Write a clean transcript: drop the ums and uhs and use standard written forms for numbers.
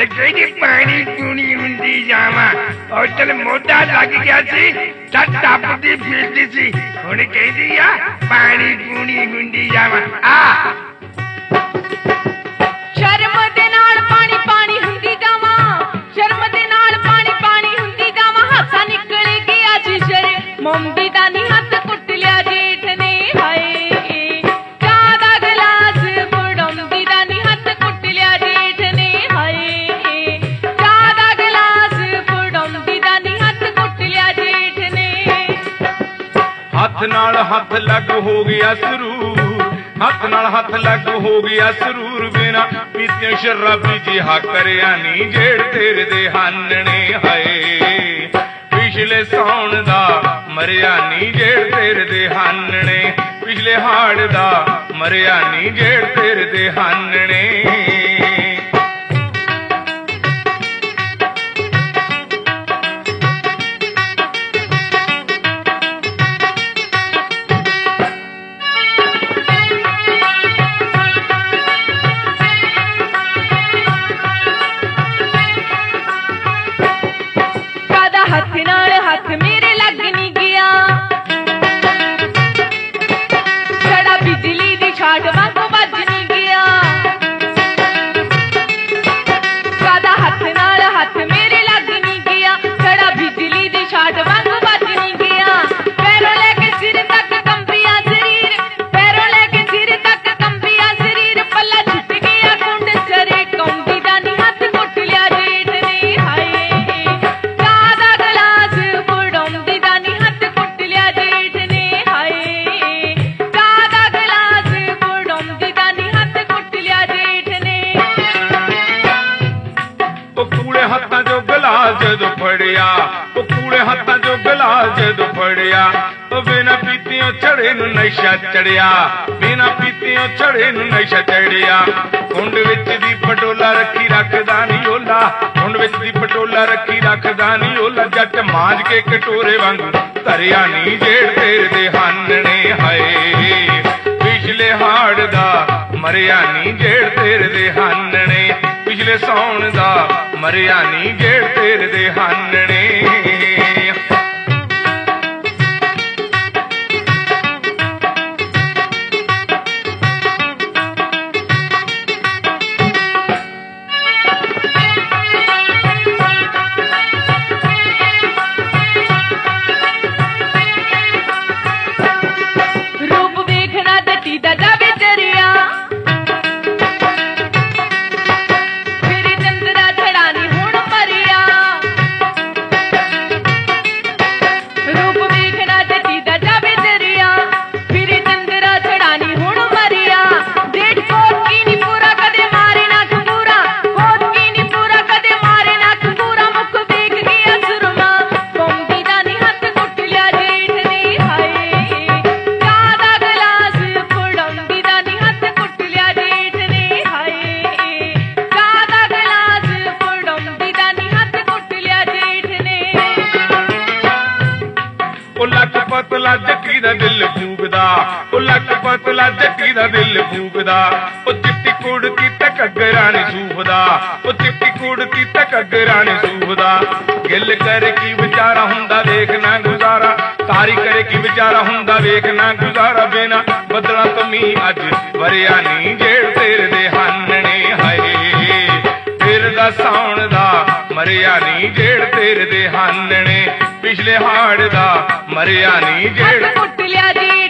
ਤੇ ਕਹਿੰਦੀ ਪਾਣੀ ਪੂਣੀ ਹੁੰਦੀ ਜਾਵਾਂ। ਉਹ ਚਲ ਮੋਢਾ ਲੱਗ ਗਿਆ ਸੀ ਤਾਂ ਟੱਪਦੀ ਫਿਰਦੀ ਸੀ, ਹੁਣ ਕਹਿੰਦੀ ਆ ਪਾਣੀ ਪੂਣੀ ਹੁੰਦੀ ਜਾਵਾਂ। ਆ ਸ਼ਰਮ ਦੇ ਨਾਲ ਪਾਣੀ ਪਾਣੀ ਹੁੰਦੀ ਜਾਵਾਂ, ਸ਼ਰਮ ਦੇ ਨਾਲ ਪਾਣੀ ਪਾਣੀ ਹੁੰਦੀ ਜਾਵਾਂ। ਹਾਸਾ ਨਿਕਲ ਗਿਆ ਜੀ ਸ਼ਰੇ ਮੰਮੀ ਦਾ ਨੀ ਹੱਥ ਕੁੱਟ ਲਿਆ ਜੇਠ ਨੇ। ਹਾਏ ਚਾਹ ਦਾ ਗਲਾਸ ਫੜਾਉਂਦੀ ਦਾ ਨੀ ਹੱਥ ਕੁੱਟ ਲਿਆ ਜੇਠ ਨੇ। ਹਾਏ ਚਾਹ ਦਾ ਗਲਾਸ ਫੜਾਉਂਦੀ ਦਾ ਨੀ ਹੱਥ ਕੁੱਟ ਲਿਆ ਜੇਠ ਨੇ। ਹੱਥ ਨਾਲ ਹੱਥ ਲੱਗ ਹੋ ਗਿਆ ਸਰੂਰ, ਹੱਥ ਨਾਲ ਹੱਥ ਲੱਗ ਹੋ ਗਿਆ ਸਰੂਰ। ਬਿਨਾ ਪੀਤੇ ਸ਼ਰਾਬੀ ਜਿਹਾ ਕਰਿਆ ਨੀ ਜੇੜ ਤੇਰੇ ਦੇ ਹਾਨਣੇ। ਹਾਏ ਪਿਛਲੇ ਸਾਉਣ ਦਾ ਮਰਿਆ ਨੀ ਜੇੜ ਤੇਰੇ ਦੇ ਹਾਨਣੇ, ਪਿਛਲੇ ਹਾੜ ਦਾ ਮਰਿਆ ਨੀ ਜੇੜ ਤੇਰੇ ਦੇ ਹਾਨਣੇ। ਹੱਥ ਨਾਲ ਹੱਥ ਮੇਰੇ ਲੱਗ ਨੀ ਗਿਆ, ਛੜਾ ਬਿਜਲੀ ਦੀ ਛਾਟ ਵਾਂਗੂ ਵੱਜ ਨੀ ਗਿਆ। ਕਾਦਾ ਹੱਥ ਨਾਲ ਹੱਥ ਮੇਰੇ ਲੱਗ ਨੀ ਗਿਆ, ਛੜਾ ਬਿਜਲੀ ਦੀ ਛਾਟ ਵਾਂਗੂ ਵੱਜ ਨੀ ਗਿਆ। ਪੈਰੋਂ ਲੈ ਕੇ ਸਿਰ ਤੱਕ ਕੰਬਿਆ ਸਰੀਰ, ਪੈਰੋਂ ਲੈ ਕੇ ਸਿਰ ਤੱਕ ਕੰਬਿਆ ਸਰੀਰ। ਪੱਲਾ ਛੁੱਟ ਗਿਆ ਕੁੰਡ ਸਰੇ ਕੰਬੀ ਦਾ ਨੀ ਹੱਥ ਕੁੱਟ ਲਿਆ ਜੇਠ ਨੇ। ਹਾਏ ਹੱਥਾਂ ਚੋਂ ਗਲਾਸ ਜਦੋਂ ਫੜਿਆ, ਉਹ ਕੂੜੇ ਹੱਥਾਂ ਚੋਂ ਗਲਾਸ ਜਦੋਂ ਫੜਿਆ। ਉਹ ਬਿਨਾ ਪੀਤਿਓਂ ਛੜੇ ਨੂੰ ਨਸ਼ਾ ਚੜਿਆ, ਬਿਨਾ ਪੀਤਿਓਂ ਛੜੇ ਨੂੰ ਨਸ਼ਾ ਚੜਿਆ। ਕੁੰਡ ਵਿੱਚ ਦੀ ਪਟੋਲਾ ਰੱਖੀ ਰੱਖਦਾ ਨੀ ਓਲਾ, ਕੁੰਡ ਵਿੱਚ ਦੀ ਪਟੋਲਾ ਰੱਖੀ ਰੱਖਦਾ ਨੀ ਓਲਾ। ਜੱਟ ਮਾਂਜ ਕੇ ਕਟੋਰੇ ਵਾਂਗੂ ਧਰਿਆ ਨੀ ਜੇੜ ਤੇਰੇ ਦੇ ਹਾਨਣੇ। ਹਾਏ ਪਿਛਲੇ ਹਾੜ ਦਾ ਮਰਿਆ ਨੀ ਜੇੜ ਤੇਰੇ ਦੇ ਹਾਨਣੇ, ਪਿਛਲੇ ਸਾਉਣ ਦਾ ਮਰਿਆ ਨੀ ਜੇੜ ਤੇਰੇ ਦੇ ਹਾਨਣੇ। ਰੂਪ ਵੇਖਣਾ ਜੱਟੀ ਦਾ ਜਾਵੇ ਚਰਿਆ, ਪਤਲਾ ਜੱਟੀ ਦਾ ਦਿਲ ਫੂਕਦਾ, ਉਹ ਲੱਕ ਪਤਲਾ ਜੱਟੀ ਦਾ ਦਿਲ ਫੂਕਦਾ। ਉਹ ਚਿੱਟੀ ਕੁੜਤੀ ਤੇ ਘੱਗਰਾ ਨੀ ਸੂਫਦਾ, ਉਹ ਚਿੱਟੀ ਕੁੜਤੀ ਤੇ ਘੱਗਰਾ ਨੀ ਸੂਫਦਾ। ਗਿੱਲ ਕਰੇ ਕੀ ਵਿਚਾਰਾ ਹੁੰਦਾ ਵੇਖਣਾ ਗੁਜ਼ਾਰਾ, ਤਾਰੀ ਕਰੇ ਕੀ ਵਿਚਾਰਾ ਹੁੰਦਾ ਵੇਖਣਾ ਗੁਜ਼ਾਰਾ। ਬਿਨਾ ਬੱਦਲਾਂ ਤੋਂ ਮੀਂਹ ਅੱਜ ਵਰਿਆ ਨੀ ਜੇੜ ਤੇਰੇ ਦੇ ਹਾਨਣੇ। ਹਾਏ ਫਿਰਦਾ ਸਾਉਣ ਦਾ ਮਰਿਆ ਨੀ ਜੇੜ ਤੇਰੇ ਦੇ ਹਾਨਣੇ, ਪਿਛਲੇ ਹਾੜ ਦਾ ਮਰਿਆ ਨੀ ਜੇੜ ਕੁੱਟ ਲਿਆ ਜੀ।